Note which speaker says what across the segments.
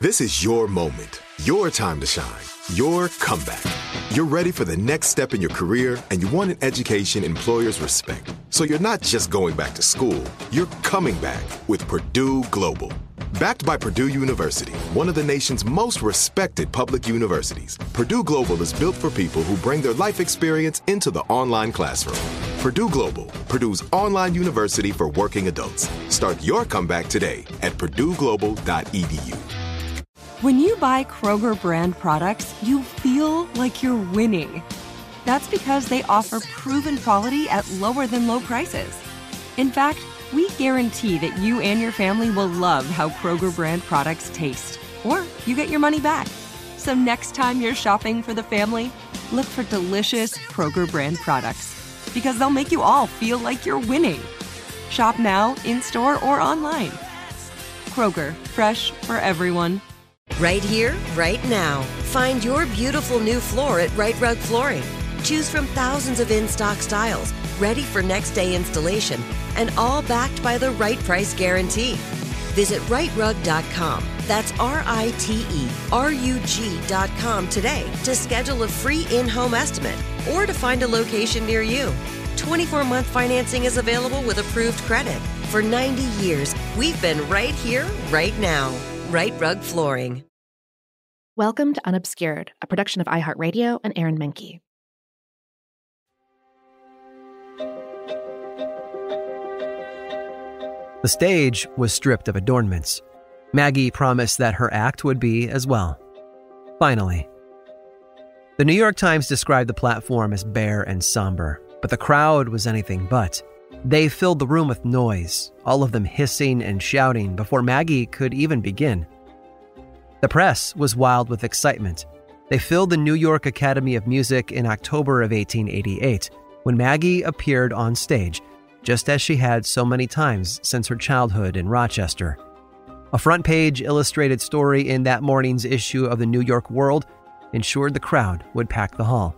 Speaker 1: This is your moment, your time to shine, your comeback. You're ready for the next step in your career, and you want an education employers respect. So you're not just going back to school, you're coming back with Purdue Global. Backed by Purdue University, one of the nation's most respected public universities, Purdue Global is built for people who bring their life experience into the online classroom. Purdue Global, Purdue's online university for working adults. Start your comeback today at purdueglobal.edu.
Speaker 2: When you buy Kroger brand products, you feel like you're winning. That's because they offer proven quality at lower than low prices. In fact, we guarantee that you and your family will love how Kroger brand products taste, or you get your money back. So next time you're shopping for the family, look for delicious Kroger brand products, because they'll make you all feel like you're winning. Shop now, in-store, or online. Kroger, fresh for everyone.
Speaker 3: Right here, right now. Find your beautiful new floor at Right Rug Flooring. Choose from thousands of in-stock styles, ready for next day installation, and all backed by the right price guarantee. Visit rightrug.com. That's RITERUG.com today to schedule a free in-home estimate or to find a location near you. 24-month financing is available with approved credit. For 90 years, we've been right here, right now. Right Rug Flooring.
Speaker 4: Welcome to Unobscured, a production of iHeartRadio and Aaron Menke.
Speaker 5: The stage was stripped of adornments. Maggie promised that her act would be as well. Finally. The New York Times described the platform as bare and somber, but the crowd was anything but. They filled the room with noise, all of them hissing and shouting before Maggie could even begin. The press was wild with excitement. They filled the New York Academy of Music in October of 1888, when Maggie appeared on stage, just as she had so many times since her childhood in Rochester. A front-page illustrated story in that morning's issue of the New York World ensured the crowd would pack the hall.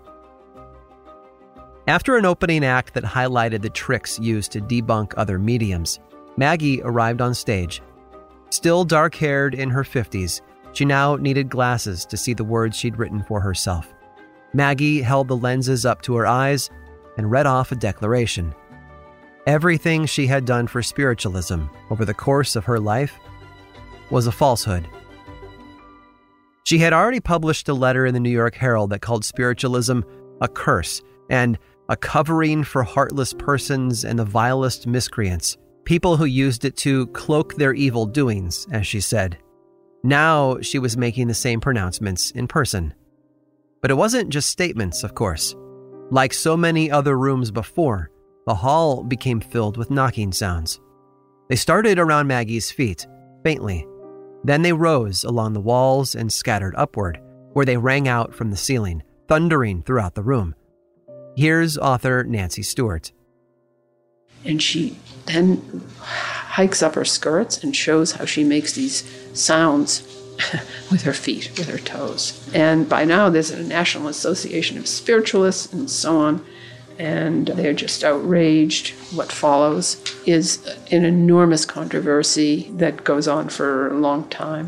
Speaker 5: After an opening act that highlighted the tricks used to debunk other mediums, Maggie arrived on stage. Still dark-haired in her 50s, she now needed glasses to see the words she'd written for herself. Maggie held the lenses up to her eyes and read off a declaration. Everything she had done for spiritualism over the course of her life was a falsehood. She had already published a letter in the New York Herald that called spiritualism a curse and a covering for heartless persons and the vilest miscreants, people who used it to cloak their evil doings, as she said. Now she was making the same pronouncements in person. But it wasn't just statements, of course. Like so many other rooms before, the hall became filled with knocking sounds. They started around Maggie's feet, faintly. Then they rose along the walls and scattered upward, where they rang out from the ceiling, thundering throughout the room. Here's author Nancy Stewart.
Speaker 6: And she then hikes up her skirts and shows how she makes these sounds with her feet, with her toes. And by now there's a National Association of Spiritualists and so on, and they're just outraged. What follows is an enormous controversy that goes on for a long time.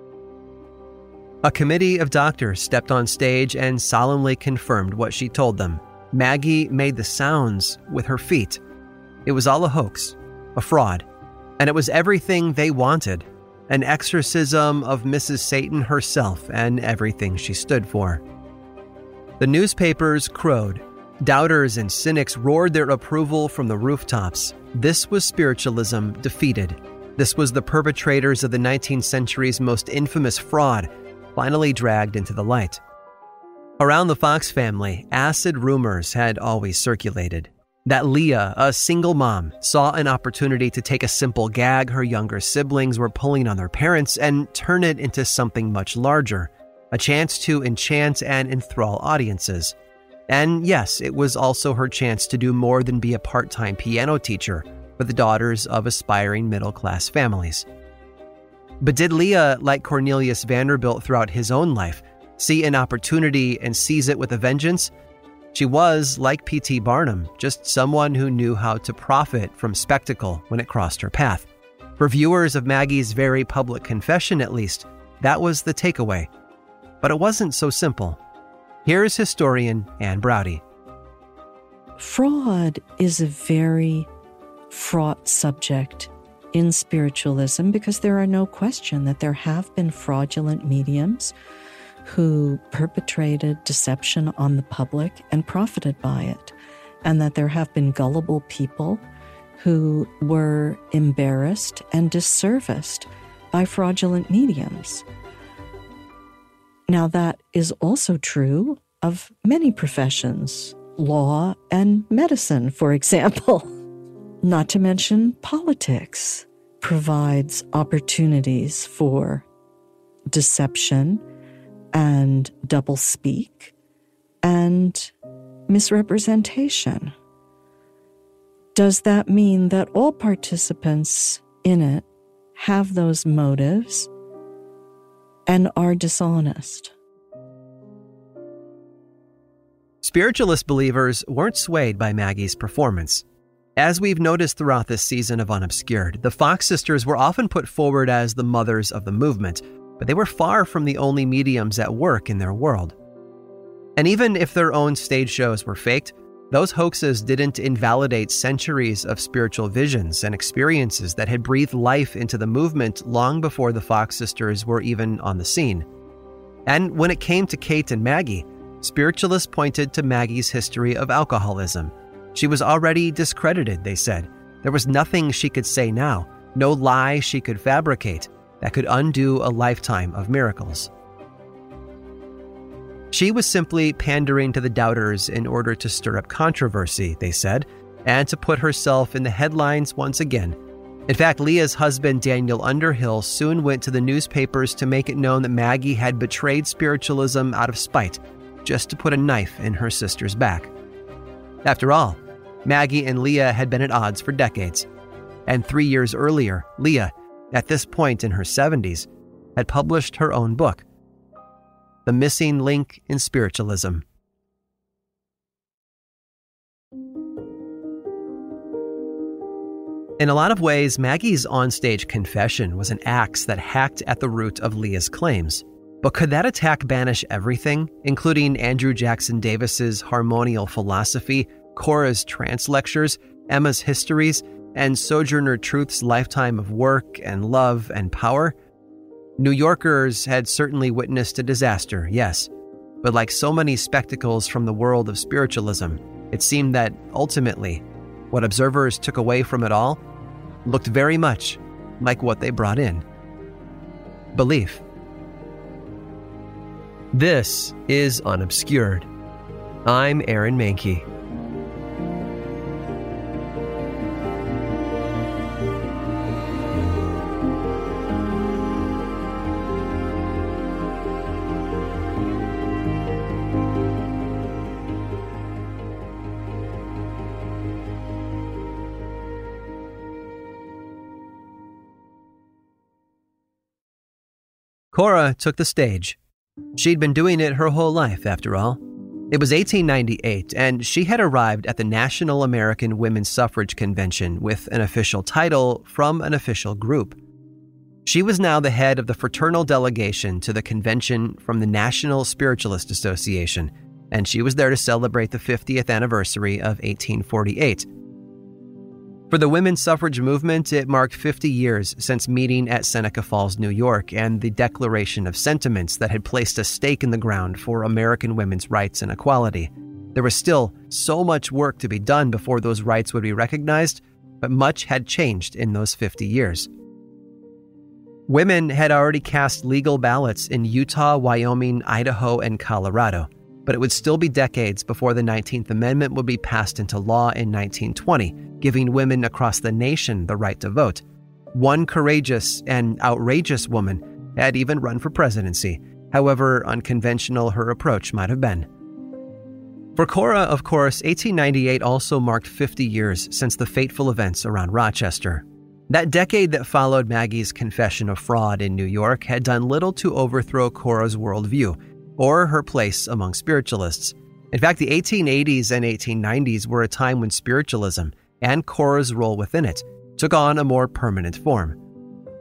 Speaker 5: A committee of doctors stepped on stage and solemnly confirmed what she told them. Maggie made the sounds with her feet. It was all a hoax, a fraud, and it was everything they wanted, an exorcism of Mrs. Satan herself and everything she stood for. The newspapers crowed. Doubters and cynics roared their approval from the rooftops. This was spiritualism defeated. This was the perpetrators of the 19th century's most infamous fraud, finally dragged into the light. Around the Fox family, acid rumors had always circulated. That Leah, a single mom, saw an opportunity to take a simple gag her younger siblings were pulling on their parents and turn it into something much larger, a chance to enchant and enthrall audiences. And yes, it was also her chance to do more than be a part-time piano teacher for the daughters of aspiring middle-class families. But did Leah, like Cornelius Vanderbilt throughout his own life, see an opportunity and seize it with a vengeance? She was, like P.T. Barnum, just someone who knew how to profit from spectacle when it crossed her path. For viewers of Maggie's very public confession, at least, That was the takeaway. But it wasn't so simple. Here's historian Anne Braude.
Speaker 7: Fraud is a very fraught subject in spiritualism because there are no question that there have been fraudulent mediums who perpetrated deception on the public and profited by it, and that there have been gullible people who were embarrassed and disserviced by fraudulent mediums. Now, that is also true of many professions, law and medicine, for example. Not to mention politics provides opportunities for deception and doublespeak and misrepresentation. Does that mean that all participants in it have those motives and are dishonest?
Speaker 5: Spiritualist believers weren't swayed by Maggie's performance. As we've noticed throughout this season of Unobscured, the Fox sisters were often put forward as the mothers of the movement, but they were far from the only mediums at work in their world. And even if their own stage shows were faked, those hoaxes didn't invalidate centuries of spiritual visions and experiences that had breathed life into the movement long before the Fox sisters were even on the scene. And when it came to Kate and Maggie, spiritualists pointed to Maggie's history of alcoholism. She was already discredited, they said. There was nothing she could say now, no lie she could fabricate that could undo a lifetime of miracles. She was simply pandering to the doubters in order to stir up controversy, they said, and to put herself in the headlines once again. In fact, Leah's husband, Daniel Underhill, soon went to the newspapers to make it known that Maggie had betrayed spiritualism out of spite, just to put a knife in her sister's back. After all, Maggie and Leah had been at odds for decades. And 3 years earlier, Leah, at this point in her 70s, had published her own book, The Missing Link in Spiritualism. In a lot of ways, Maggie's onstage confession was an axe that hacked at the root of Leah's claims. But could that attack banish everything, including Andrew Jackson Davis's harmonial philosophy, Cora's trance lectures, Emma's histories, and Sojourner Truth's lifetime of work and love and power? New Yorkers had certainly witnessed a disaster, yes. But like so many spectacles from the world of spiritualism, it seemed that, ultimately, what observers took away from it all looked very much like what they brought in. Belief. This is Unobscured. I'm Aaron Mahnke. Cora took the stage. She'd been doing it her whole life, after all. It was 1898, and she had arrived at the National American Women's Suffrage Convention with an official title from an official group. She was now the head of the fraternal delegation to the convention from the National Spiritualist Association, and she was there to celebrate the 50th anniversary of 1848. For the women's suffrage movement, it marked 50 years since meeting at Seneca Falls, New York, and the Declaration of Sentiments that had placed a stake in the ground for American women's rights and equality. There was still so much work to be done before those rights would be recognized, but much had changed in those 50 years. Women had already cast legal ballots in Utah, Wyoming, Idaho, and Colorado, but it would still be decades before the 19th Amendment would be passed into law in 1920, giving women across the nation the right to vote. One courageous and outrageous woman had even run for presidency, however unconventional her approach might have been. For Cora, of course, 1898 also marked 50 years since the fateful events around Rochester. That decade that followed Maggie's confession of fraud in New York had done little to overthrow Cora's worldview or her place among spiritualists. In fact, the 1880s and 1890s were a time when spiritualism, and Cora's role within it, took on a more permanent form.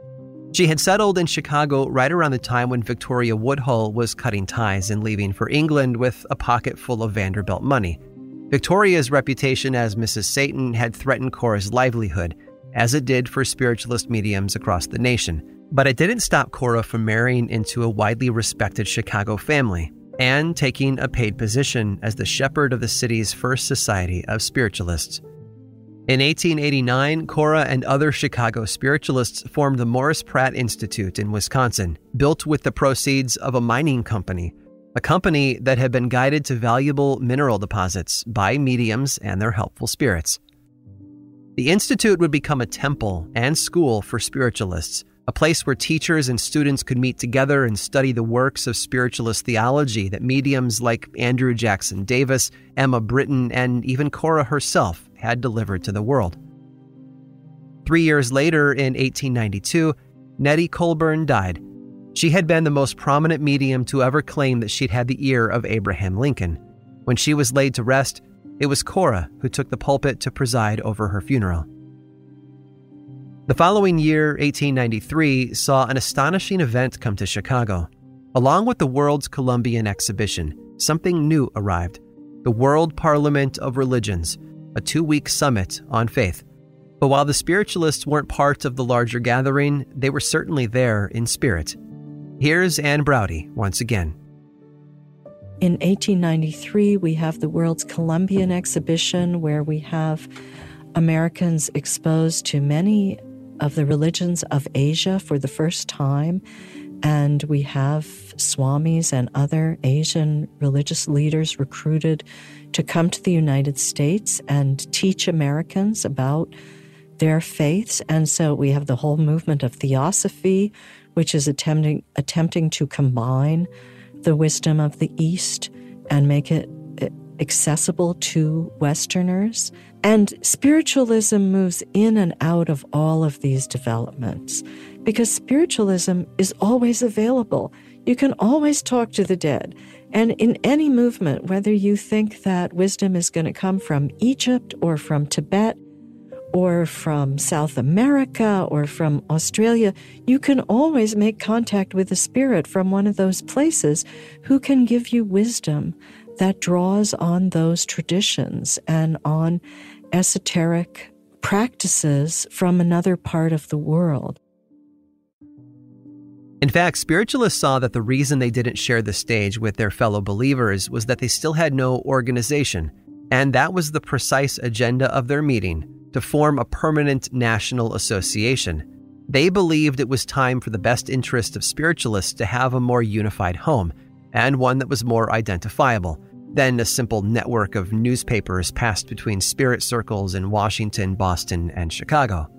Speaker 5: She had settled in Chicago right around the time when Victoria Woodhull was cutting ties and leaving for England with a pocket full of Vanderbilt money. Victoria's reputation as Mrs. Satan had threatened Cora's livelihood, as it did for spiritualist mediums across the nation. But it didn't stop Cora from marrying into a widely respected Chicago family and taking a paid position as the shepherd of the city's first society of spiritualists. In 1889, Cora and other Chicago spiritualists formed the Morris Pratt Institute in Wisconsin, built with the proceeds of a mining company, a company that had been guided to valuable mineral deposits by mediums and their helpful spirits. The Institute would become a temple and school for spiritualists, a place where teachers and students could meet together and study the works of spiritualist theology that mediums like Andrew Jackson Davis, Emma Britton, and even Cora herself had delivered to the world. 3 years later, in 1892, Nettie Colburn died. She had been the most prominent medium to ever claim that she'd had the ear of Abraham Lincoln. When she was laid to rest, it was Cora who took the pulpit to preside over her funeral. The following year, 1893, saw an astonishing event come to Chicago. Along with the World's Columbian Exhibition, something new arrived: the World Parliament of Religions, a 2-week summit on faith. But while the spiritualists weren't part of the larger gathering, they were certainly there in spirit. Here's Anne Braude once again.
Speaker 7: In 1893, we have the World's Columbian Exhibition, where we have Americans exposed to many of the religions of Asia for the first time. And we have swamis and other Asian religious leaders recruited to come to the United States and teach Americans about their faiths. And so we have the whole movement of Theosophy, which is attempting to combine the wisdom of the East and make it accessible to Westerners. And spiritualism moves in and out of all of these developments because spiritualism is always available. You can always talk to the dead. And in any movement, whether you think that wisdom is going to come from Egypt or from Tibet or from South America or from Australia, you can always make contact with a spirit from one of those places who can give you wisdom that draws on those traditions and on esoteric practices from another part of the world.
Speaker 5: In fact, spiritualists saw that the reason they didn't share the stage with their fellow believers was that they still had no organization, and that was the precise agenda of their meeting, to form a permanent national association. They believed it was time for the best interest of spiritualists to have a more unified home, and one that was more identifiable than a simple network of newspapers passed between spirit circles in Washington, Boston, and Chicago.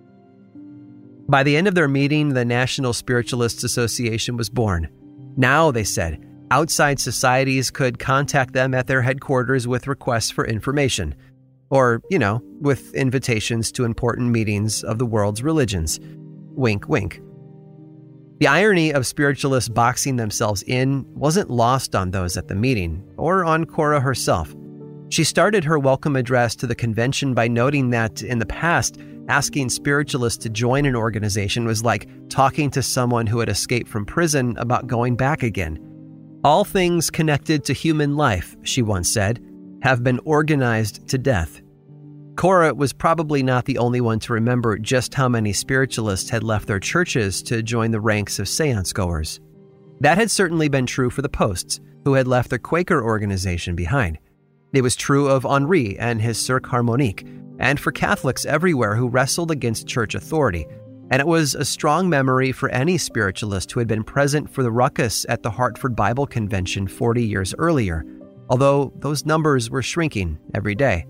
Speaker 5: By the end of their meeting, the National Spiritualists Association was born. Now, they said, outside societies could contact them at their headquarters with requests for information, or, with invitations to important meetings of the world's religions. Wink, wink. The irony of spiritualists boxing themselves in wasn't lost on those at the meeting, or on Cora herself. She started her welcome address to the convention by noting that, in the past, asking spiritualists to join an organization was like talking to someone who had escaped from prison about going back again. All things connected to human life, she once said, have been organized to death. Cora was probably not the only one to remember just how many spiritualists had left their churches to join the ranks of seance goers. That had certainly been true for the Posts, who had left their Quaker organization behind. It was true of Henri and his Cirque Harmonique, and for Catholics everywhere who wrestled against church authority. And it was a strong memory for any spiritualist who had been present for the ruckus at the Hartford Bible Convention 40 years earlier, although those numbers were shrinking every day.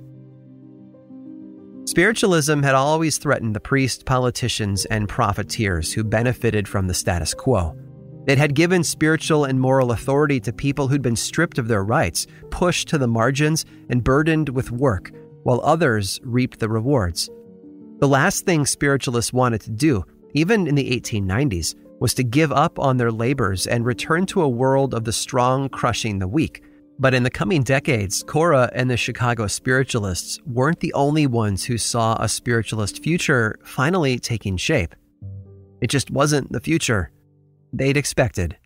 Speaker 5: Spiritualism had always threatened the priests, politicians, and profiteers who benefited from the status quo. It had given spiritual and moral authority to people who'd been stripped of their rights, pushed to the margins, and burdened with work, while others reaped the rewards. The last thing spiritualists wanted to do, even in the 1890s, was to give up on their labors and return to a world of the strong crushing the weak. But in the coming decades, Cora and the Chicago spiritualists weren't the only ones who saw a spiritualist future finally taking shape. It just wasn't the future they'd expected.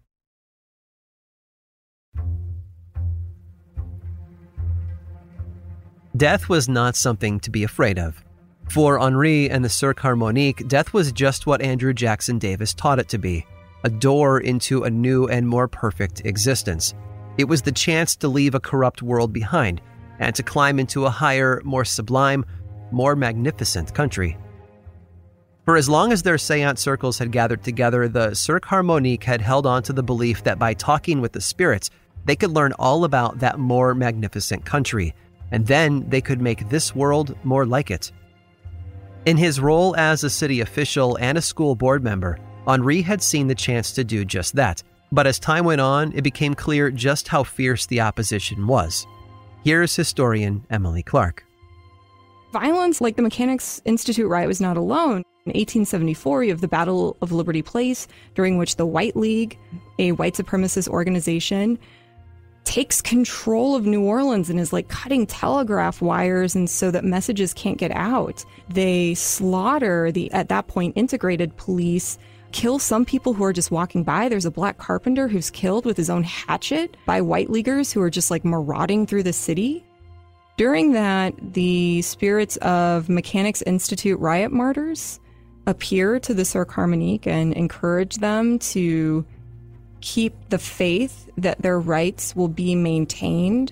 Speaker 5: Death was not something to be afraid of. For Henri and the Cirque Harmonique, death was just what Andrew Jackson Davis taught it to be, a door into a new and more perfect existence. It was the chance to leave a corrupt world behind and to climb into a higher, more sublime, more magnificent country. For as long as their seance circles had gathered together, the Cirque Harmonique had held on to the belief that by talking with the spirits, they could learn all about that more magnificent country, and then they could make this world more like it. In his role as a city official and a school board member, Henri had seen the chance to do just that. But as time went on, it became clear just how fierce the opposition was. Here's historian Emily Clark.
Speaker 8: Violence like the Mechanics' Institute riot was not alone. In 1874, you have the Battle of Liberty Place, during which the White League, a white supremacist organization, takes control of New Orleans and is like cutting telegraph wires and so that messages can't get out. They slaughter the, at that point, integrated police, kill some people who are just walking by. There's a black carpenter who's killed with his own hatchet by white leaguers who are just like marauding through the city. During that, the spirits of Mechanics' Institute riot martyrs appear to the Cirque Harmonique and encourage them to keep the faith that their rights will be maintained.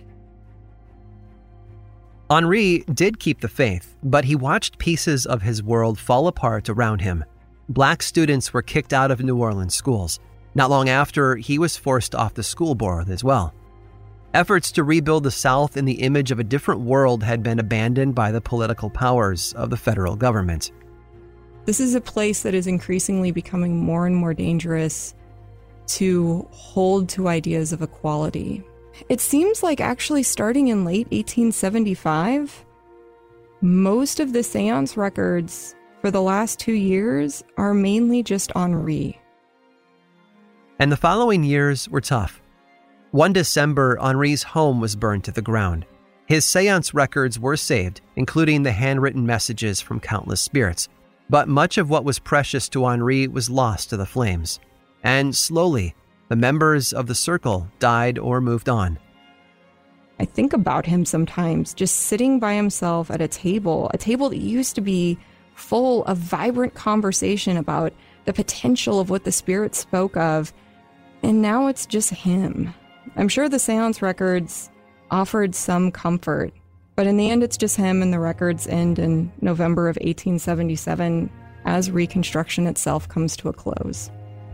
Speaker 5: Henri did keep the faith, but he watched pieces of his world fall apart around him. Black students were kicked out of New Orleans schools. Not long after, he was forced off the school board as well. Efforts to rebuild the South in the image of a different world had been abandoned by the political powers of the federal government.
Speaker 8: This is a place that is increasingly becoming more and more dangerous to hold to ideas of equality. It seems like actually starting in late 1875, most of the seance records for the last 2 years are mainly just Henri.
Speaker 5: And the following years were tough. One December, Henri's home was burned to the ground. His seance records were saved, including the handwritten messages from countless spirits. But much of what was precious to Henri was lost to the flames. And slowly, the members of the circle died or moved on.
Speaker 8: I think about him sometimes just sitting by himself at a table that used to be full of vibrant conversation about the potential of what the spirits spoke of, and now it's just him. I'm sure the seance records offered some comfort, but in the end it's just him, and the records end in November of 1877 as Reconstruction itself comes to a close.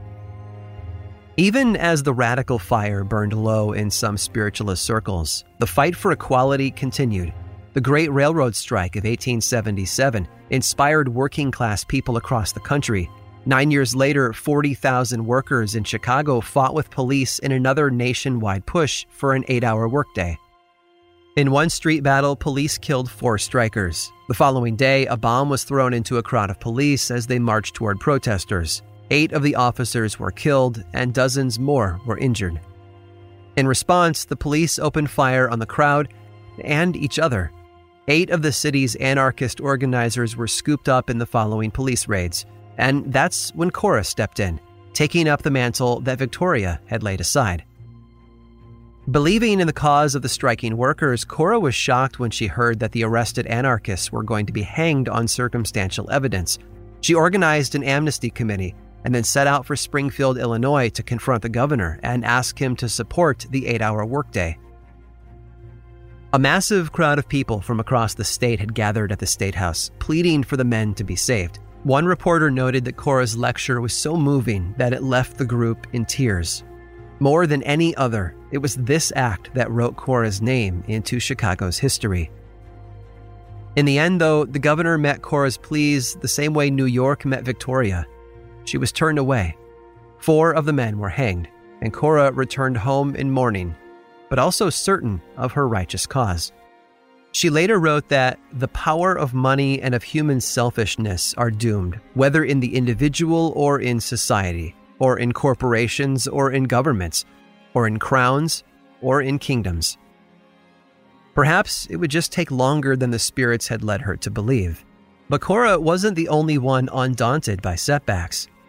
Speaker 5: Even as the radical fire burned low in some spiritualist circles, the fight for equality continued. The Great Railroad Strike of 1877 inspired working-class people across the country. 9 years later, 40,000 workers in Chicago fought with police in another nationwide push for an 8-hour workday. In one street battle, police killed 4 strikers. The following day, a bomb was thrown into a crowd of police as they marched toward protesters. 8 of the officers were killed and dozens more were injured. In response, the police opened fire on the crowd and each other. 8 of the city's anarchist organizers were scooped up in the following police raids. And that's when Cora stepped in, taking up the mantle that Victoria had laid aside. Believing in the cause of the striking workers, Cora was shocked when she heard that the arrested anarchists were going to be hanged on circumstantial evidence. She organized an amnesty committee and then set out for Springfield, Illinois to confront the governor and ask him to support the 8-hour workday. A massive crowd of people from across the state had gathered at the State House, pleading for the men to be saved. One reporter noted that Cora's lecture was so moving that it left the group in tears. More than any other, it was this act that wrote Cora's name into Chicago's history. In the end, though, the governor met Cora's pleas the same way New York met Victoria. She was turned away. 4 of the men were hanged, and Cora returned home in mourning, but also certain of her righteous cause. She later wrote that the power of money and of human selfishness are doomed, whether in the individual or in society, or in corporations or in governments, or in crowns or in kingdoms. Perhaps it would just take longer than the spirits had led her to believe. But Cora wasn't the only one undaunted by setbacks.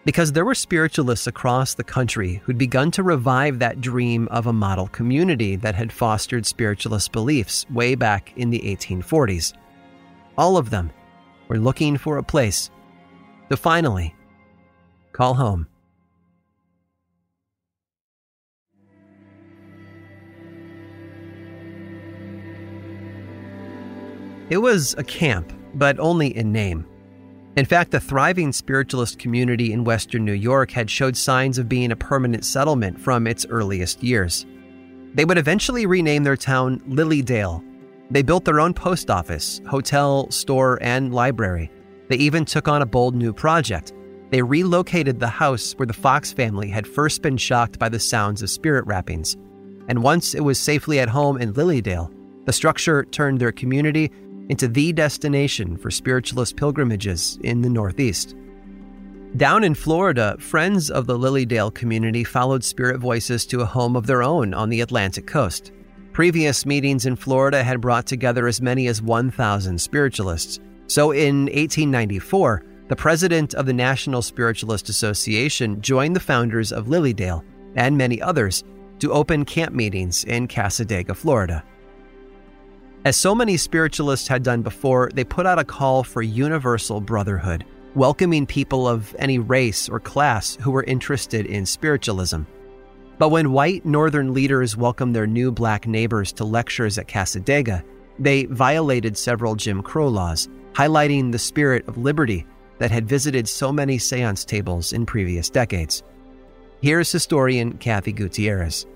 Speaker 5: Because there were spiritualists across the country who'd begun to revive that dream of a model community that had fostered spiritualist beliefs way back in the 1840s. All of them were looking for a place to finally call home. It was a camp, but only in name. In fact, the thriving spiritualist community in Western New York had showed signs of being a permanent settlement from its earliest years. They would eventually rename their town Lilydale. They built their own post office, hotel, store, and library. They even took on a bold new project. They relocated the house where the Fox family had first been shocked by the sounds of spirit rappings. And once it was safely at home in Lilydale, the structure turned their community into the destination for spiritualist pilgrimages in the Northeast. Down in Florida, friends of the Lilydale community followed spirit voices to a home of their own on the Atlantic coast. Previous meetings in Florida had brought together as many as 1,000 spiritualists. So in 1894, the president of the National Spiritualist Association joined the founders of Lilydale and many others to open camp meetings in Cassadaga, Florida. As so many spiritualists had done before, they put out a call for universal brotherhood, welcoming people of any race or class who were interested in spiritualism. But when white northern leaders welcomed their new black neighbors to lectures at Cassadaga, they violated several Jim Crow laws, highlighting the spirit of liberty that had visited so many seance tables in previous decades. Here's historian Kathy Gutierrez.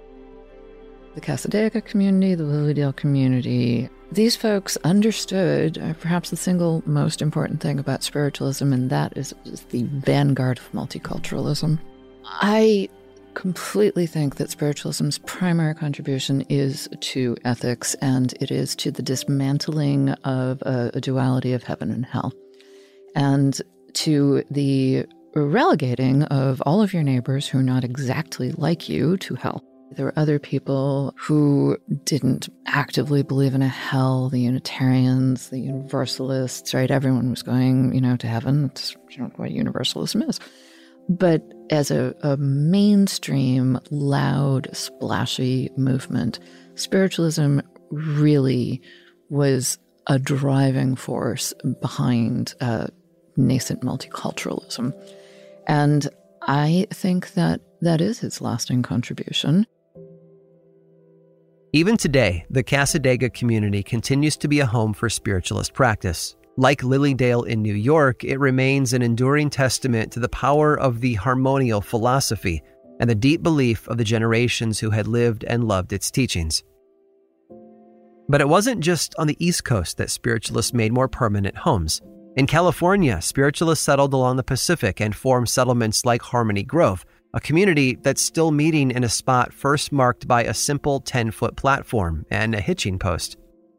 Speaker 9: The Cassadaga community, the Lilydale community, these folks understood perhaps the single most important thing about spiritualism, and that is the vanguard of multiculturalism. I completely think that spiritualism's primary contribution is to ethics, and it is to the dismantling of a duality of heaven and hell, and to the relegating of all of your neighbors who are not exactly like you to hell. There were other people who didn't actively believe in a hell, the Unitarians, the Universalists, right? Everyone was going, to heaven. That's what Universalism is. But as a mainstream, loud, splashy movement, spiritualism really was a driving force behind nascent multiculturalism. And I think that is its lasting contribution.
Speaker 5: Even today, the Cassadaga community continues to be a home for spiritualist practice. Like Lilydale in New York, it remains an enduring testament to the power of the harmonial philosophy and the deep belief of the generations who had lived and loved its teachings. But it wasn't just on the East Coast that spiritualists made more permanent homes. In California, spiritualists settled along the Pacific and formed settlements like Harmony Grove, a community that's still meeting in a spot first marked by a simple 10-foot platform and a hitching post.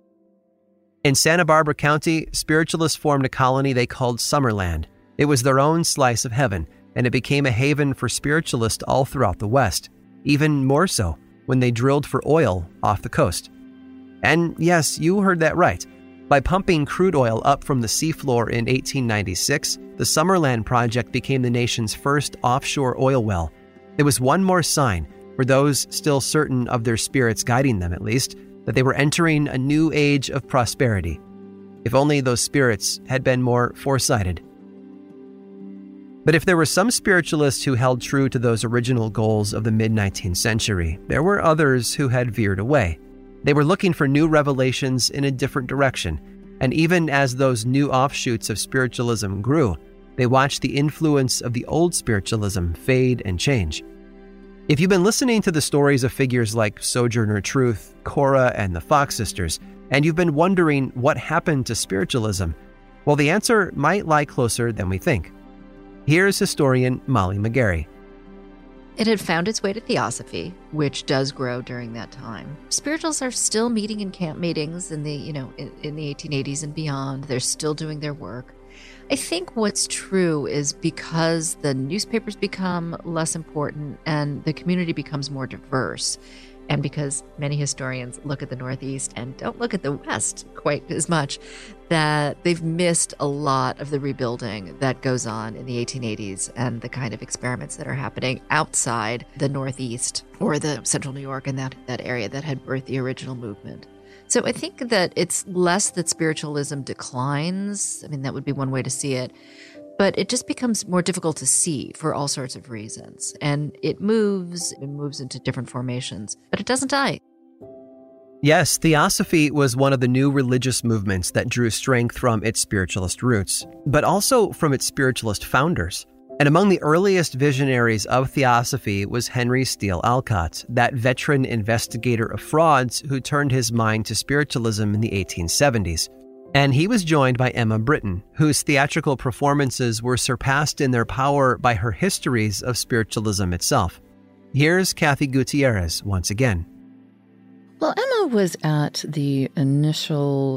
Speaker 5: In Santa Barbara County, spiritualists formed a colony they called Summerland. It was their own slice of heaven, and it became a haven for spiritualists all throughout the West, even more so when they drilled for oil off the coast. And yes, you heard that right. By pumping crude oil up from the seafloor in 1896, the Summerland Project became the nation's first offshore oil well. It was one more sign, for those still certain of their spirits guiding them at least, that they were entering a new age of prosperity. If only those spirits had been more foresighted. But if there were some spiritualists who held true to those original goals of the mid-19th century, there were others who had veered away. They were looking for new revelations in a different direction, and even as those new offshoots of spiritualism grew, they watched the influence of the old spiritualism fade and change. If you've been listening to the stories of figures like Sojourner Truth, Cora, and the Fox sisters, and you've been wondering what happened to spiritualism, well, the answer might lie closer than we think. Here's historian Molly McGarry.
Speaker 10: It had found its way to Theosophy, which does grow during that time. Spirituals are still meeting in camp meetings in the 1880s and beyond. They're still doing their work. I think what's true is because the newspapers become less important and the community becomes more diverse, and because many historians look at the Northeast and don't look at the West quite as much, that they've missed a lot of the rebuilding that goes on in the 1880s and the kind of experiments that are happening outside the Northeast or the Central New York and that area that had birthed the original movement. So I think that it's less that spiritualism declines. I mean, that would be one way to see it. But it just becomes more difficult to see for all sorts of reasons. And it moves into different formations, but it doesn't die.
Speaker 5: Yes, Theosophy was one of the new religious movements that drew strength from its spiritualist roots, but also from its spiritualist founders. And among the earliest visionaries of Theosophy was Henry Steele Alcott, that veteran investigator of frauds who turned his mind to spiritualism in the 1870s. And he was joined by Emma Britton, whose theatrical performances were surpassed in their power by her histories of spiritualism itself. Here's Kathy Gutierrez once again.
Speaker 9: Well, Emma was at the initial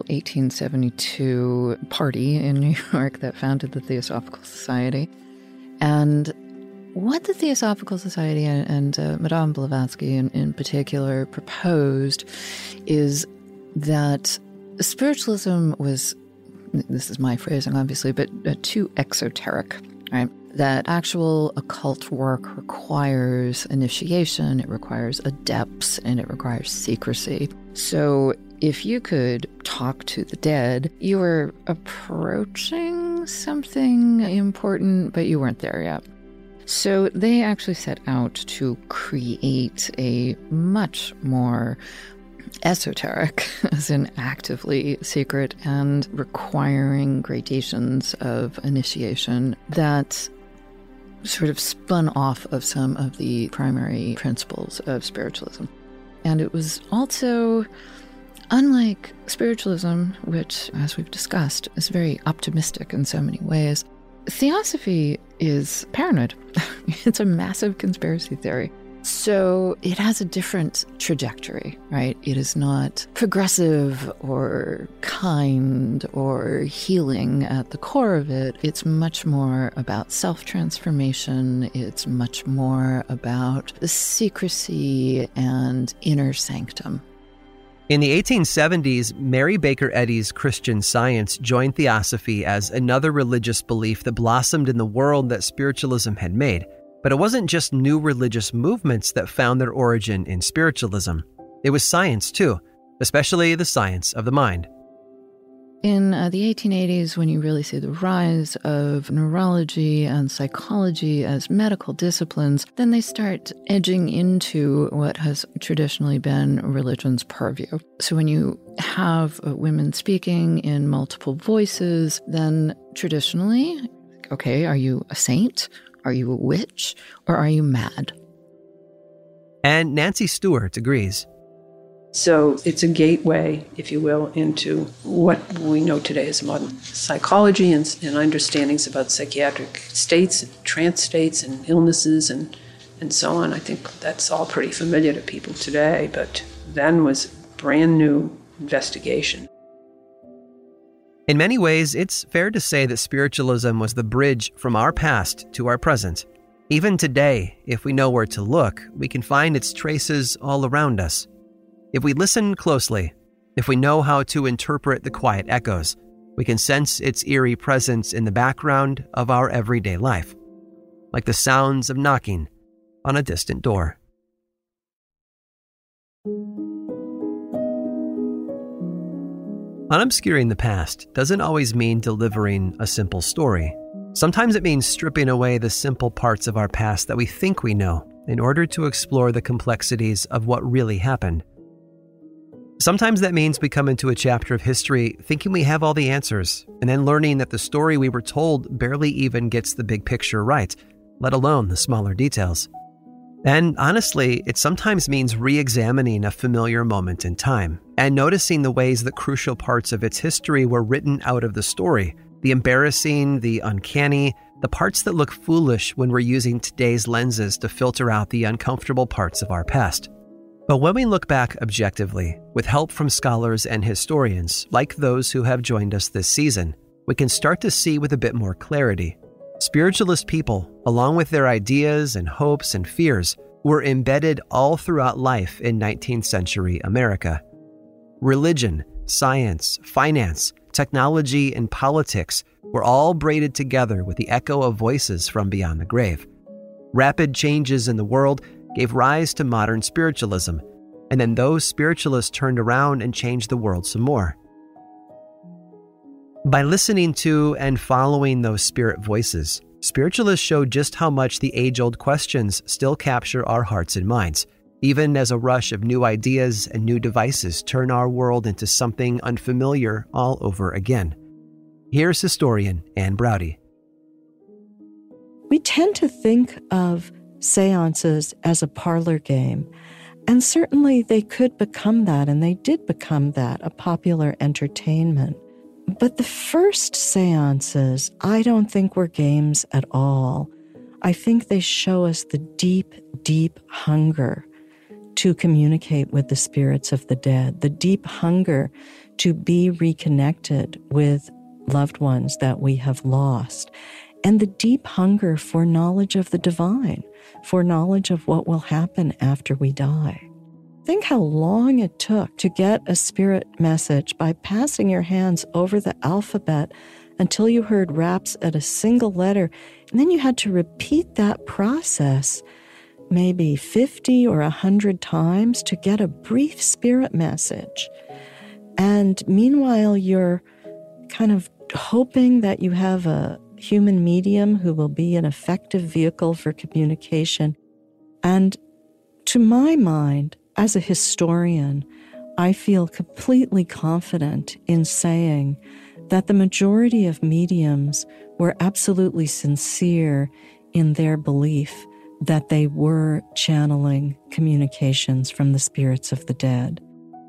Speaker 9: 1872 party in New York that founded the Theosophical Society. And what the Theosophical Society and Madame Blavatsky in particular proposed is that spiritualism was, this is my phrasing obviously, but too exoteric, right? That actual occult work requires initiation, it requires adepts, and it requires secrecy. So if you could talk to the dead, you were approaching something important, but you weren't there yet. So they actually set out to create a much more esoteric, as in actively secret and requiring gradations of initiation that sort of spun off of some of the primary principles of spiritualism. And it was also, unlike spiritualism, which, as we've discussed, is very optimistic in so many ways, Theosophy is paranoid. It's a massive conspiracy theory. So it has a different trajectory, right? It is not progressive or kind or healing at the core of it. It's much more about self-transformation. It's much more about the secrecy and inner sanctum.
Speaker 5: In the 1870s, Mary Baker Eddy's Christian Science joined Theosophy as another religious belief that blossomed in the world that spiritualism had made. But it wasn't just new religious movements that found their origin in spiritualism. It was science, too, especially the science of the mind.
Speaker 9: In the 1880s, when you really see the rise of neurology and psychology as medical disciplines, then they start edging into what has traditionally been religion's purview. So when you have women speaking in multiple voices, then traditionally, okay, are you a saint? Are you a witch, or are you mad?
Speaker 5: And Nancy Stewart agrees.
Speaker 6: So it's a gateway, if you will, into what we know today as modern psychology and understandings about psychiatric states, and trance states, and illnesses, and so on. I think that's all pretty familiar to people today, but then was brand new investigation.
Speaker 5: In many ways, it's fair to say that spiritualism was the bridge from our past to our present. Even today, if we know where to look, we can find its traces all around us. If we listen closely, if we know how to interpret the quiet echoes, we can sense its eerie presence in the background of our everyday life, like the sounds of knocking on a distant door. Unobscuring the past doesn't always mean delivering a simple story. Sometimes it means stripping away the simple parts of our past that we think we know in order to explore the complexities of what really happened. Sometimes that means we come into a chapter of history thinking we have all the answers, and then learning that the story we were told barely even gets the big picture right, let alone the smaller details. And honestly, it sometimes means re-examining a familiar moment in time and noticing the ways that crucial parts of its history were written out of the story, the embarrassing, the uncanny, the parts that look foolish when we're using today's lenses to filter out the uncomfortable parts of our past. But when we look back objectively, with help from scholars and historians like those who have joined us this season, we can start to see with a bit more clarity. Spiritualist people, along with their ideas and hopes and fears, were embedded all throughout life in 19th century America. Religion, science, finance, technology, and politics were all braided together with the echo of voices from beyond the grave. Rapid changes in the world gave rise to modern spiritualism, and then those spiritualists turned around and changed the world some more. By listening to and following those spirit voices, spiritualists show just how much the age-old questions still capture our hearts and minds, even as a rush of new ideas and new devices turn our world into something unfamiliar all over again. Here's historian Anne Braude.
Speaker 7: We tend to think of seances as a parlor game, and certainly they could become that, and they did become that, a popular entertainment. But the first seances, I don't think were games at all. I think they show us the deep, deep hunger to communicate with the spirits of the dead, the deep hunger to be reconnected with loved ones that we have lost, and the deep hunger for knowledge of the divine, for knowledge of what will happen after we die. Think how long it took to get a spirit message by passing your hands over the alphabet until you heard raps at a single letter, and then you had to repeat that process maybe 50 or 100 times to get a brief spirit message. And meanwhile, you're kind of hoping that you have a human medium who will be an effective vehicle for communication. And to my mind, as a historian, I feel completely confident in saying that the majority of mediums were absolutely sincere in their belief that they were channeling communications from the spirits of the dead.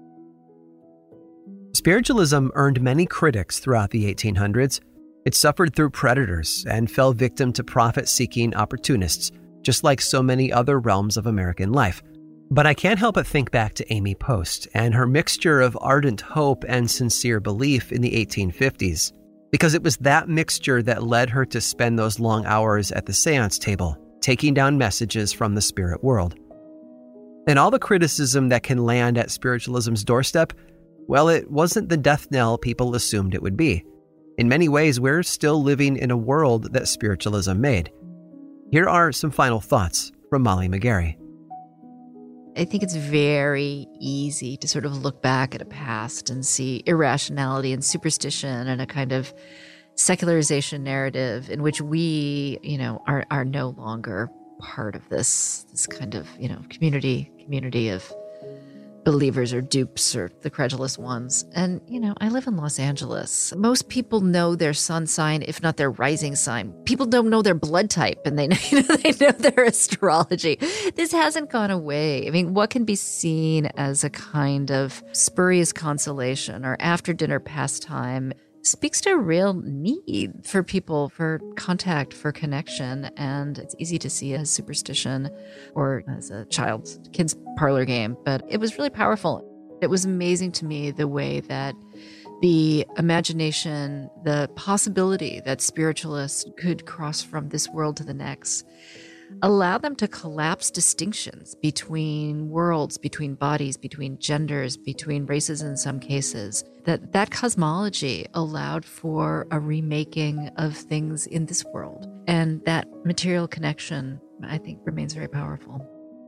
Speaker 5: Spiritualism earned many critics throughout the 1800s. It suffered through predators and fell victim to profit-seeking opportunists, just like so many other realms of American life. But I can't help but think back to Amy Post and her mixture of ardent hope and sincere belief in the 1850s, because it was that mixture that led her to spend those long hours at the seance table, taking down messages from the spirit world. And all the criticism that can land at spiritualism's doorstep, well, it wasn't the death knell people assumed it would be. In many ways, we're still living in a world that spiritualism made. Here are some final thoughts from Molly McGarry.
Speaker 10: I think it's very easy to sort of look back at a past and see irrationality and superstition and a kind of secularization narrative in which we, are no longer part of this kind of, community of believers or dupes or the credulous ones. And, I live in Los Angeles. Most people know their sun sign, if not their rising sign. People don't know their blood type, and they know their astrology. This hasn't gone away. I mean, what can be seen as a kind of spurious consolation or after dinner pastime speaks to a real need for people, for contact, for connection. And it's easy to see as superstition or as a kid's parlor game, but it was really powerful. It was amazing to me the way that the imagination, the possibility that spiritualists could cross from this world to the next, allow them to collapse distinctions between worlds, between bodies, between genders, between races in some cases. That cosmology allowed for a remaking of things in this world. And that material connection, I think, remains very powerful.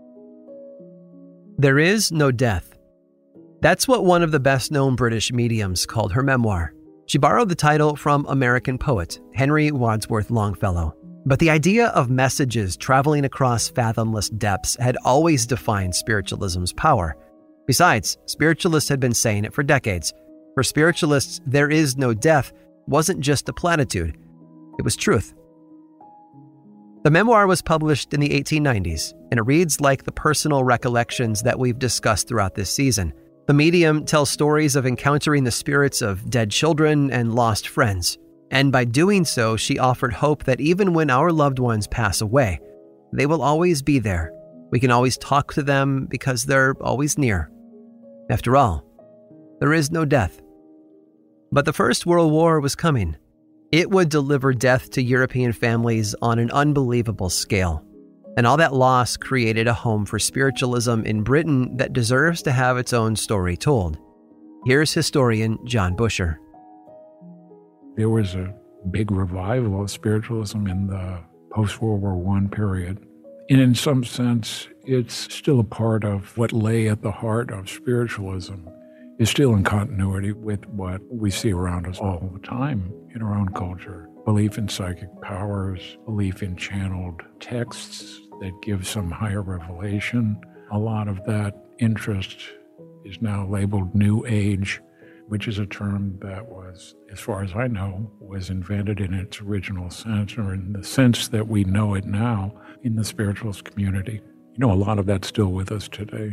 Speaker 5: There is no death. That's what one of the best-known British mediums called her memoir. She borrowed the title from American poet Henry Wadsworth Longfellow. But the idea of messages traveling across fathomless depths had always defined spiritualism's power. Besides, spiritualists had been saying it for decades. For spiritualists, there is no death wasn't just a platitude. It was truth. The memoir was published in the 1890s, and it reads like the personal recollections that we've discussed throughout this season. The medium tells stories of encountering the spirits of dead children and lost friends. And by doing so, she offered hope that even when our loved ones pass away, they will always be there. We can always talk to them because they're always near. After all, there is no death. But the First World War was coming. It would deliver death to European families on an unbelievable scale. And all that loss created a home for spiritualism in Britain that deserves to have its own story told. Here's historian John Busher.
Speaker 11: There was a big revival of spiritualism in the post-World War I period. And in some sense, it's still a part of what lay at the heart of spiritualism. It's still in continuity with what we see around us all the time in our own culture. Belief in psychic powers, belief in channeled texts that give some higher revelation. A lot of that interest is now labeled New Age, which is a term that was, as far as I know, was invented in its original sense, or in the sense that we know it now in the spiritualist community. A lot of that's still with us today.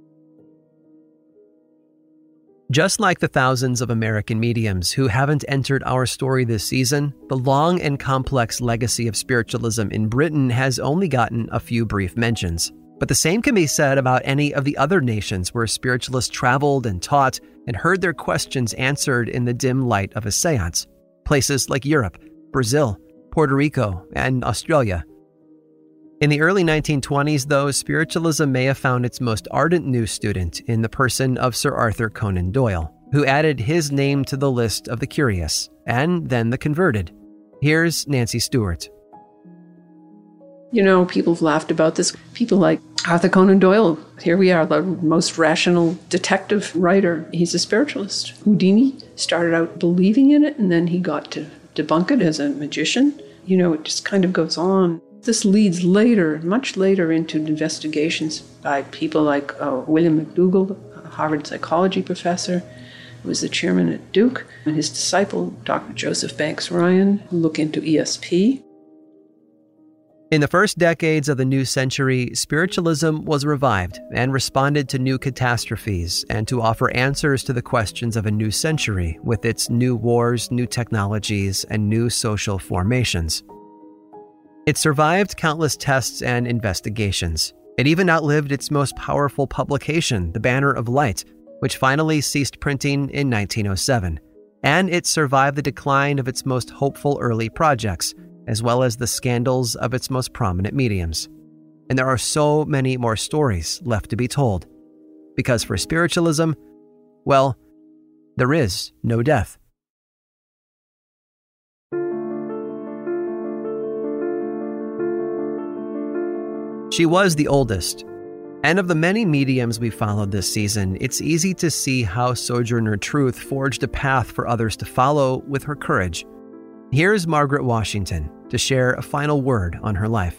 Speaker 5: Just like the thousands of American mediums who haven't entered our story this season, the long and complex legacy of spiritualism in Britain has only gotten a few brief mentions. But the same can be said about any of the other nations where spiritualists traveled and taught and heard their questions answered in the dim light of a seance. Places like Europe, Brazil, Puerto Rico, and Australia. In the early 1920s, though, spiritualism may have found its most ardent new student in the person of Sir Arthur Conan Doyle, who added his name to the list of the curious, and then the converted. Here's Nancy Stewart.
Speaker 6: People have laughed about this. People like Arthur Conan Doyle. Here we are, the most rational detective writer. He's a spiritualist. Houdini started out believing in it, and then he got to debunk it as a magician. It just kind of goes on. This leads later, much later, into investigations by people like William McDougall, a Harvard psychology professor, who was the chairman at Duke, and his disciple, Dr. Joseph Banks Ryan, who look into ESP.
Speaker 5: In the first decades of the new century, spiritualism was revived and responded to new catastrophes and to offer answers to the questions of a new century with its new wars, new technologies, and new social formations. It survived countless tests and investigations. It even outlived its most powerful publication, The Banner of Light, which finally ceased printing in 1907. And it survived the decline of its most hopeful early projects, as well as the scandals of its most prominent mediums. And there are so many more stories left to be told. Because for spiritualism, well, there is no death. She was the oldest. And of the many mediums we followed this season, it's easy to see how Sojourner Truth forged a path for others to follow with her courage. Here's Margaret Washington to share a final word on her life.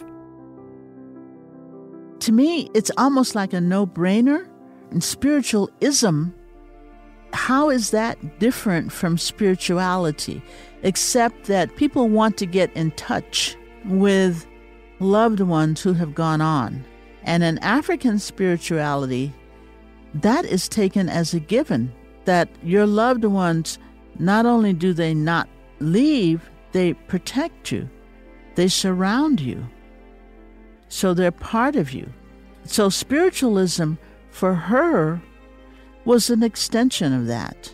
Speaker 12: To me, it's almost like a no-brainer. And spiritualism, how is that different from spirituality? Except that people want to get in touch with loved ones who have gone on. And in African spirituality, that is taken as a given, that your loved ones, not only do they not leave, they protect you. They surround you. So they're part of you. So spiritualism for her was an extension of that.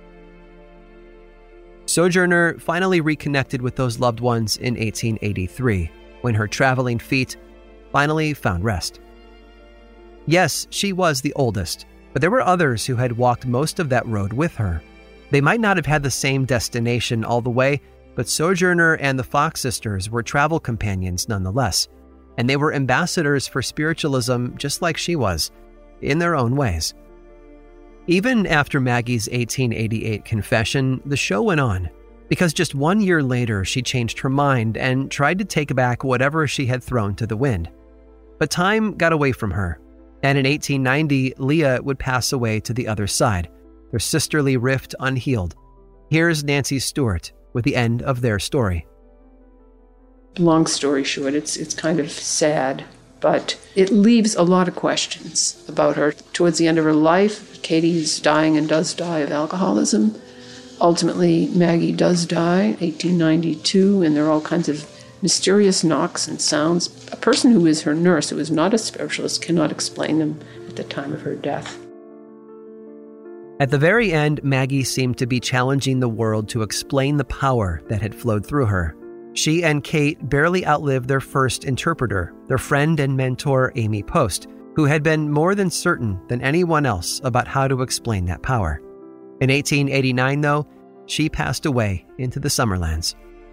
Speaker 5: Sojourner finally reconnected with those loved ones in 1883, when her traveling feet finally found rest. Yes, she was the oldest, but there were others who had walked most of that road with her. They might not have had the same destination all the way, but Sojourner and the Fox sisters were travel companions nonetheless, and they were ambassadors for spiritualism just like she was, in their own ways. Even after Maggie's 1888 confession, the show went on, because just 1 year later she changed her mind and tried to take back whatever she had thrown to the wind. But time got away from her, and in 1890, Leah would pass away to the other side, their sisterly rift unhealed. Here's Nancy Stewart with the end of their story.
Speaker 6: Long story short, it's kind of sad, but it leaves a lot of questions about her. Towards the end of her life, Katie's dying and does die of alcoholism. Ultimately, Maggie does die, 1892, and there are all kinds of mysterious knocks and sounds. A person who is her nurse, who is not a spiritualist, cannot explain them at the time of her death.
Speaker 5: At the very end, Maggie seemed to be challenging the world to explain the power that had flowed through her. She and Kate barely outlived their first interpreter, their friend and mentor Amy Post, who had been more than certain than anyone else about how to explain that power. In 1889, though, she passed away into the Summerlands.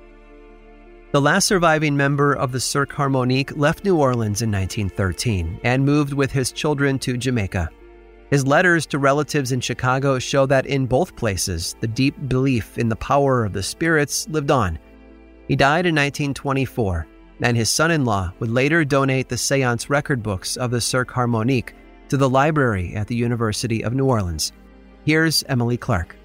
Speaker 5: The last surviving member of the Cirque Harmonique left New Orleans in 1913 and moved with his children to Jamaica. His letters to relatives in Chicago show that in both places, the deep belief in the power of the spirits lived on. He died in 1924, and his son-in-law would later donate the seance record books of the Cirque Harmonique to the library at the University of New Orleans. Here's Emily Clark.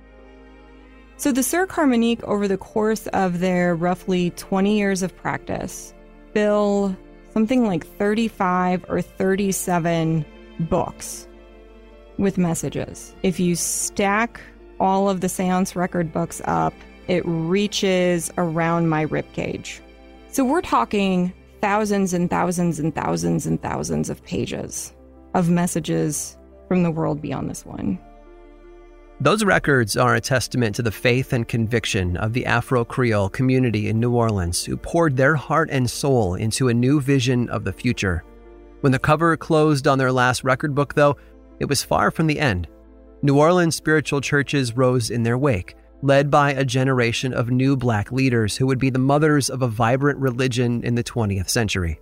Speaker 8: So the Cirque Harmonique, over the course of their roughly 20 years of practice, bill something like 35 or 37 books with messages. If you stack all of the seance record books up, it reaches around my ribcage. So we're talking thousands and thousands and thousands and thousands of pages of messages from the world beyond this one.
Speaker 5: Those records are a testament to the faith and conviction of the Afro-Creole community in New Orleans, who poured their heart and soul into a new vision of the future. When the cover closed on their last record book, though, it was far from the end. New Orleans spiritual churches rose in their wake, led by a generation of new Black leaders who would be the mothers of a vibrant religion in the 20th century.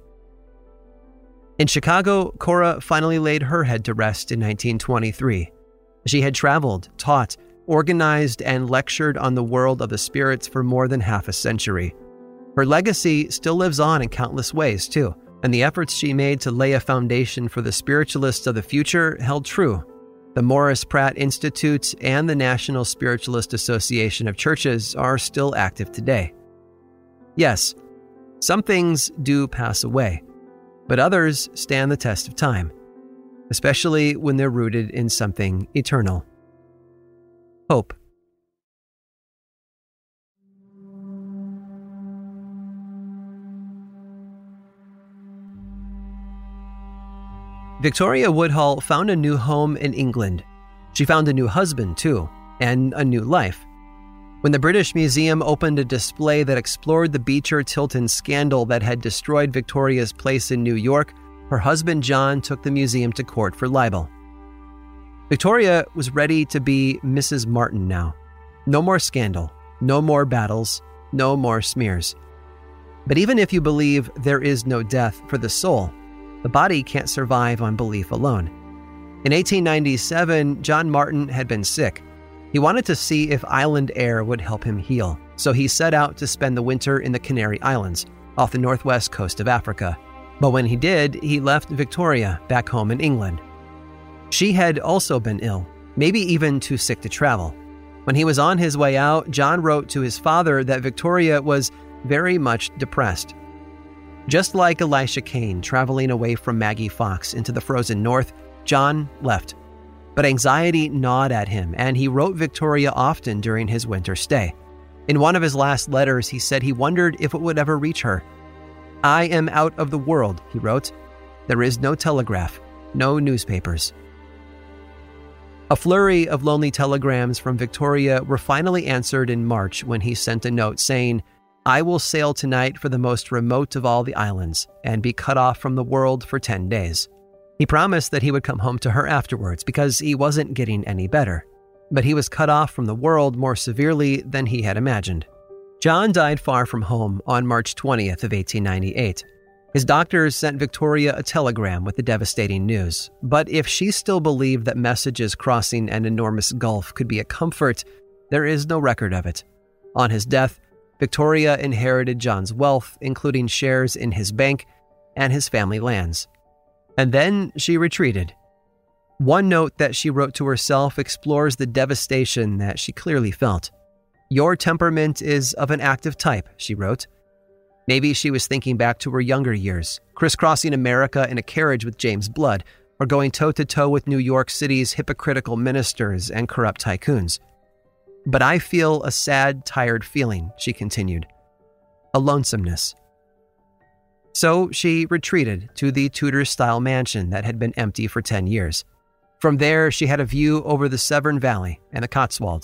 Speaker 5: In Chicago, Cora finally laid her head to rest in 1923. She had traveled, taught, organized, and lectured on the world of the spirits for more than half a century. Her legacy still lives on in countless ways, too, and the efforts she made to lay a foundation for the spiritualists of the future held true. The Morris Pratt Institute and the National Spiritualist Association of Churches are still active today. Yes, some things do pass away, but others stand the test of time, especially when they're rooted in something eternal. Hope. Victoria Woodhull found a new home in England. She found a new husband, too, and a new life. When the British Museum opened a display that explored the Beecher Tilton scandal that had destroyed Victoria's place in New York, her husband John took the museum to court for libel. Victoria was ready to be Mrs. Martin now. No more scandal, no more battles, no more smears. But even if you believe there is no death for the soul, the body can't survive on belief alone. In 1897, John Martin had been sick. He wanted to see if island air would help him heal, so he set out to spend the winter in the Canary Islands, off the northwest coast of Africa. But when he did, he left Victoria back home in England. She had also been ill, maybe even too sick to travel. When he was on his way out, John wrote to his father that Victoria was very much depressed. Just like Elisha Kane traveling away from Maggie Fox into the frozen north, John left. But anxiety gnawed at him, and he wrote Victoria often during his winter stay. In one of his last letters, he said he wondered if it would ever reach her. "I am out of the world," he wrote. "There is no telegraph, no newspapers." A flurry of lonely telegrams from Victoria were finally answered in March when he sent a note saying, "I will sail tonight for the most remote of all the islands and be cut off from the world for 10 days. He promised that he would come home to her afterwards because he wasn't getting any better. But he was cut off from the world more severely than he had imagined. John died far from home on March 20th of 1898. His doctors sent Victoria a telegram with the devastating news. But if she still believed that messages crossing an enormous gulf could be a comfort, there is no record of it. On his death, Victoria inherited John's wealth, including shares in his bank and his family lands. And then she retreated. One note that she wrote to herself explores the devastation that she clearly felt. "Your temperament is of an active type," she wrote. Maybe she was thinking back to her younger years, crisscrossing America in a carriage with James Blood, or going toe-to-toe with New York City's hypocritical ministers and corrupt tycoons. "But I feel a sad, tired feeling," she continued. "A lonesomeness." So she retreated to the Tudor-style mansion that had been empty for 10 years. From there, she had a view over the Severn Valley and the Cotswolds.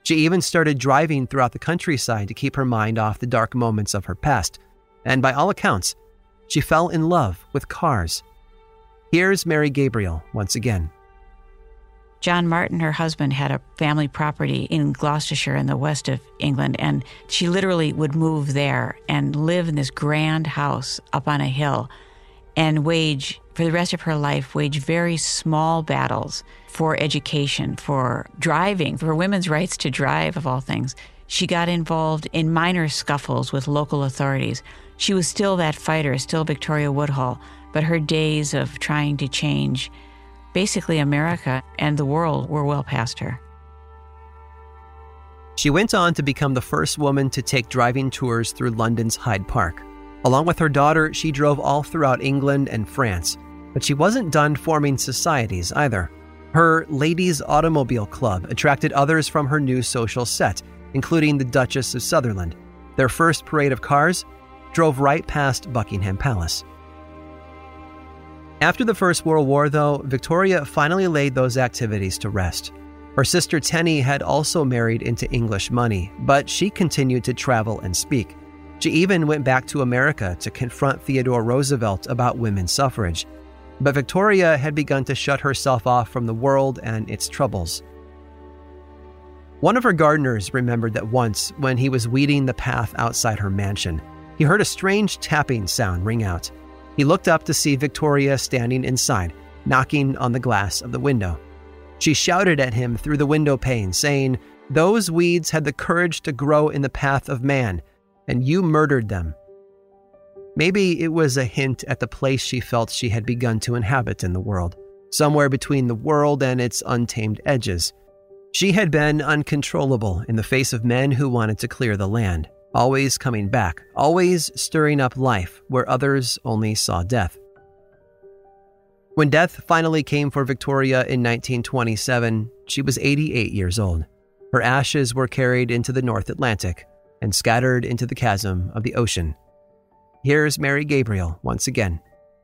Speaker 5: She even started driving throughout the countryside to keep her mind off the dark moments of her past. And by all accounts, she fell in love with cars. Here's Mary Gabriel once again.
Speaker 13: John Martin, her husband, had a family property in Gloucestershire in the west of England, and she literally would move there and live in this grand house up on a hill and for the rest of her life, wage very small battles for education, for driving, for women's rights to drive, of all things. She got involved in minor scuffles with local authorities. She was still that fighter, still Victoria Woodhull, but her days of trying to change basically America and the world were well past her.
Speaker 5: She went on to become the first woman to take driving tours through London's Hyde Park. Along with her daughter, she drove all throughout England and France, but she wasn't done forming societies either. Her Ladies' Automobile Club attracted others from her new social set, including the Duchess of Sutherland. Their first parade of cars drove right past Buckingham Palace. After the First World War, though, Victoria finally laid those activities to rest. Her sister Tenny had also married into English money, but she continued to travel and speak. She even went back to America to confront Theodore Roosevelt about women's suffrage. But Victoria had begun to shut herself off from the world and its troubles. One of her gardeners remembered that once, when he was weeding the path outside her mansion, he heard a strange tapping sound ring out. He looked up to see Victoria standing inside, knocking on the glass of the window. She shouted at him through the window pane, saying, "Those weeds had the courage to grow in the path of man, and you murdered them." Maybe it was a hint at the place she felt she had begun to inhabit in the world, somewhere between the world and its untamed edges. She had been uncontrollable in the face of men who wanted to clear the land, always coming back, always stirring up life where others only saw death. When death finally came for Victoria in 1927, she was 88 years old. Her ashes were carried into the North Atlantic and scattered into the chasm of the ocean. Here's Mary Gabriel once again.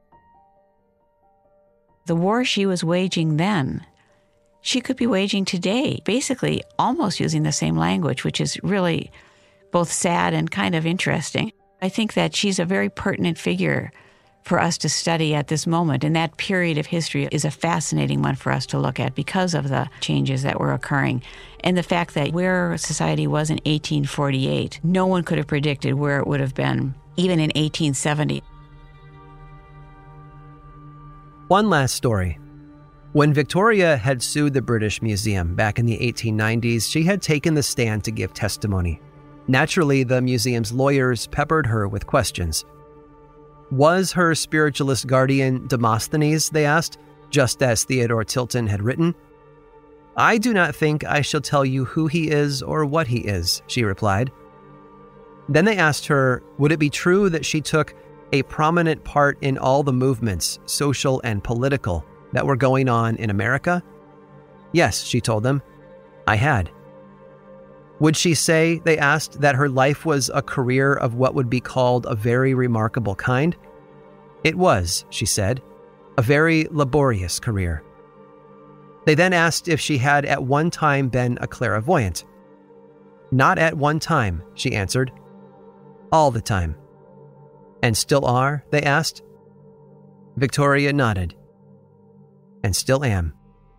Speaker 13: The war she was waging then, she could be waging today, basically almost using the same language, which is really both sad and kind of interesting. I think that she's a very pertinent figure for us to study at this moment, and that period of history is a fascinating one for us to look at because of the changes that were occurring and the fact that where society was in 1848, no one could have predicted where it would have been even in 1870.
Speaker 5: One last story. When Victoria had sued the British Museum back in the 1890s, she had taken the stand to give testimony. Naturally, the museum's lawyers peppered her with questions. Was her spiritualist guardian Demosthenes, they asked, just as Theodore Tilton had written? "I do not think I shall tell you who he is or what he is," she replied. Then they asked her, would it be true that she took a prominent part in all the movements, social and political, that were going on in America? Yes, she told them, I had. Would she say, they asked, that her life was a career of what would be called a very remarkable kind? It was, she said, a very laborious career. They then asked if she had at one time been a clairvoyant. Not at one time, she answered. All the time. And still are, they asked. Victoria nodded. And still am.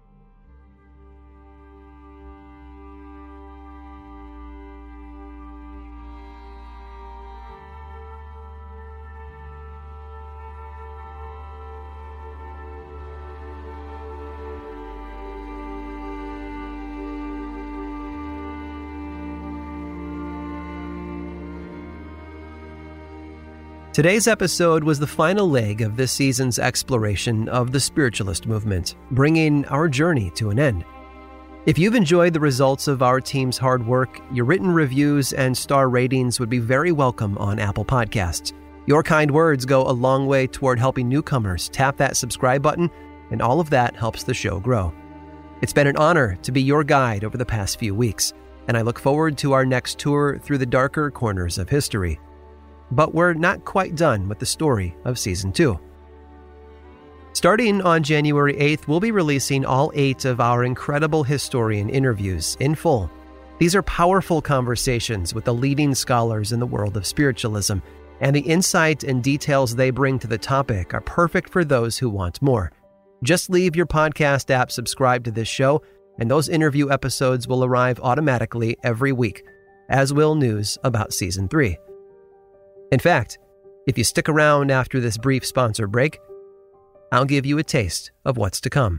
Speaker 5: Today's episode was the final leg of this season's exploration of the spiritualist movement, bringing our journey to an end. If you've enjoyed the results of our team's hard work, your written reviews and star ratings would be very welcome on Apple Podcasts. Your kind words go a long way toward helping newcomers tap that subscribe button, and all of that helps the show grow. It's been an honor to be your guide over the past few weeks, and I look forward to our next tour through the darker corners of history. But we're not quite done with the story of Season 2. Starting on January 8th, we'll be releasing all 8 of our incredible historian interviews in full. These are powerful conversations with the leading scholars in the world of spiritualism, and the insight and details they bring to the topic are perfect for those who want more. Just leave your podcast app subscribed to this show, and those interview episodes will arrive automatically every week, as will news about Season 3. In fact, if you stick around after this brief sponsor break, I'll give you a taste of what's to come.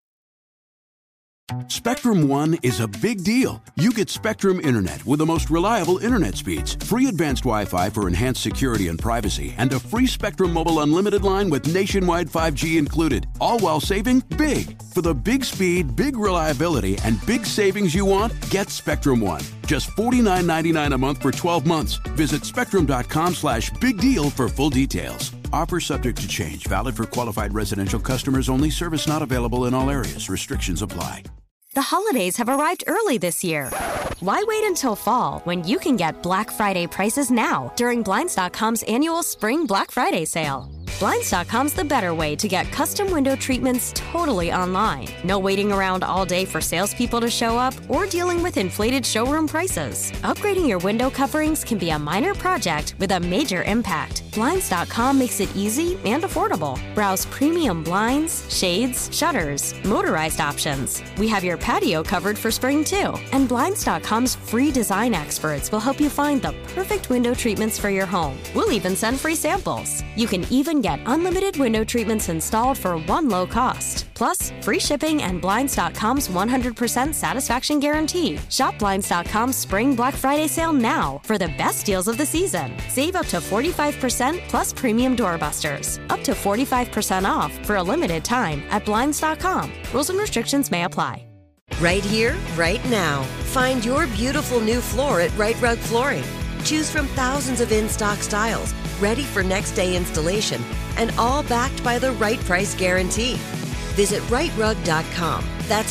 Speaker 14: Spectrum One is a big deal. You get Spectrum Internet with the most reliable internet speeds, free advanced Wi-Fi for enhanced security and privacy, and a free Spectrum Mobile Unlimited line with nationwide 5G included, all while saving big. For the big speed, big reliability, and big savings you want, get Spectrum One. Just $49.99 a month for 12 months. Visit spectrum.com/big deal for full details. Offer subject to change. Valid for qualified residential customers only. Service not available in all areas. Restrictions apply.
Speaker 15: The holidays have arrived early this year. Why wait until fall when you can get Black Friday prices now during Blinds.com's annual Spring Black Friday sale? Blinds.com's the better way to get custom window treatments totally online. No waiting around all day for salespeople to show up or dealing with inflated showroom prices. Upgrading your window coverings can be a minor project with a major impact. Blinds.com makes it easy and affordable. Browse premium blinds, shades, shutters, motorized options. We have your patio covered for spring too. And Blinds.com's free design experts will help you find the perfect window treatments for your home. We'll even send free samples. You can even get unlimited window treatments installed for one low cost. Plus, free shipping and Blinds.com's 100% satisfaction guarantee. Shop Blinds.com's Spring Black Friday sale now for the best deals of the season. Save up to 45% plus premium doorbusters. Up to 45% off for a limited time at Blinds.com. Rules and restrictions may apply.
Speaker 3: Right here, right now. Find your beautiful new floor at Right Rug Flooring. Choose from thousands of in-stock styles, ready for next day installation, and all backed by the right price guarantee. Visit rightrug.com. That's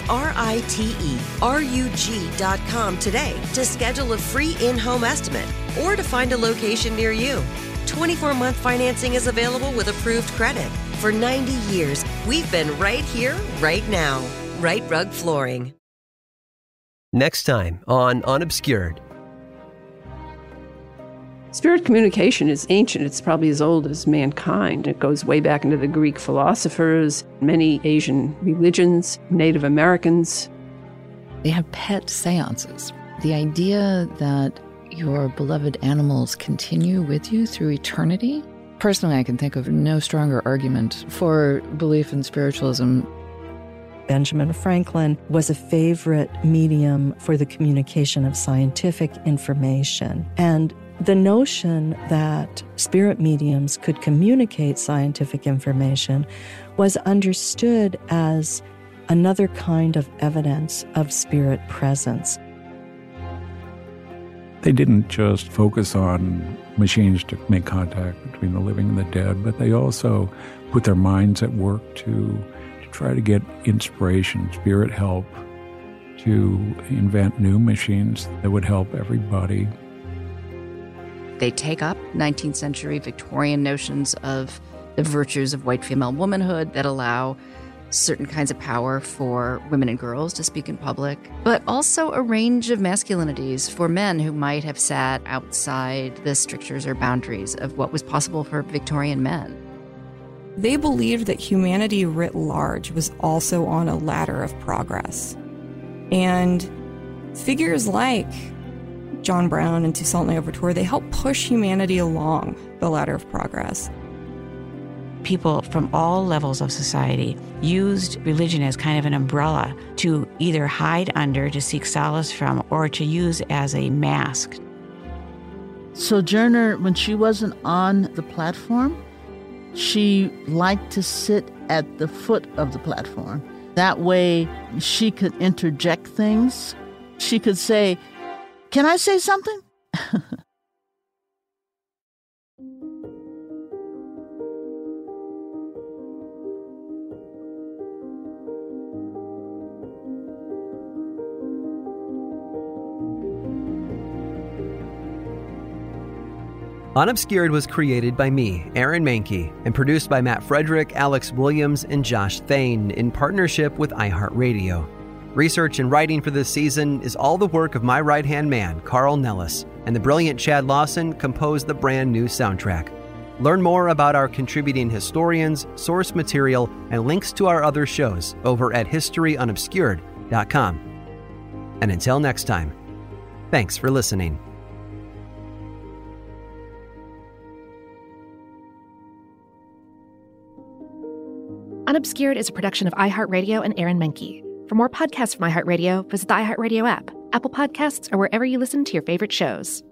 Speaker 3: RITERUG.com today to schedule a free in-home estimate or to find a location near you. 24-month financing is available with approved credit. For 90 years, we've been right here, right now. Right Rug Flooring.
Speaker 5: Next time on Unobscured.
Speaker 6: Spirit communication is ancient. It's probably as old as mankind. It goes way back into the Greek philosophers, many Asian religions, Native Americans.
Speaker 9: They have pet seances. The idea that your beloved animals continue with you through eternity. Personally, I can think of no stronger argument for belief in spiritualism.
Speaker 7: Benjamin Franklin was a favorite medium for the communication of scientific information. And the notion that spirit mediums could communicate scientific information was understood as another kind of evidence of spirit presence.
Speaker 11: They didn't just focus on machines to make contact between the living and the dead, but they also put their minds at work to try to get inspiration, spirit help, to invent new machines that would help everybody.
Speaker 10: They take up 19th century Victorian notions of the virtues of white female womanhood that allow certain kinds of power for women and girls to speak in public, but also a range of masculinities for men who might have sat outside the strictures or boundaries of what was possible for Victorian men.
Speaker 8: They believed that humanity writ large was also on a ladder of progress. And figures like John Brown and Toussaint Louverture, they helped push humanity along the ladder of progress.
Speaker 13: People from all levels of society used religion as kind of an umbrella to either hide under, to seek solace from, or to use as a mask.
Speaker 12: Sojourner, when she wasn't on the platform, she liked to sit at the foot of the platform. That way she could interject things. She could say, "Can I say something?"
Speaker 5: Unobscured was created by me, Aaron Mahnke, and produced by Matt Frederick, Alex Williams, and Josh Thane in partnership with iHeartRadio. Research and writing for this season is all the work of my right-hand man, Carl Nellis, and the brilliant Chad Lawson composed the brand new soundtrack. Learn more about our contributing historians, source material, and links to our other shows over at historyunobscured.com. And until next time, thanks for listening.
Speaker 4: Unobscured is a production of iHeartRadio and Aaron Menke. For more podcasts from iHeartRadio, visit the iHeartRadio app, Apple Podcasts, or wherever you listen to your favorite shows.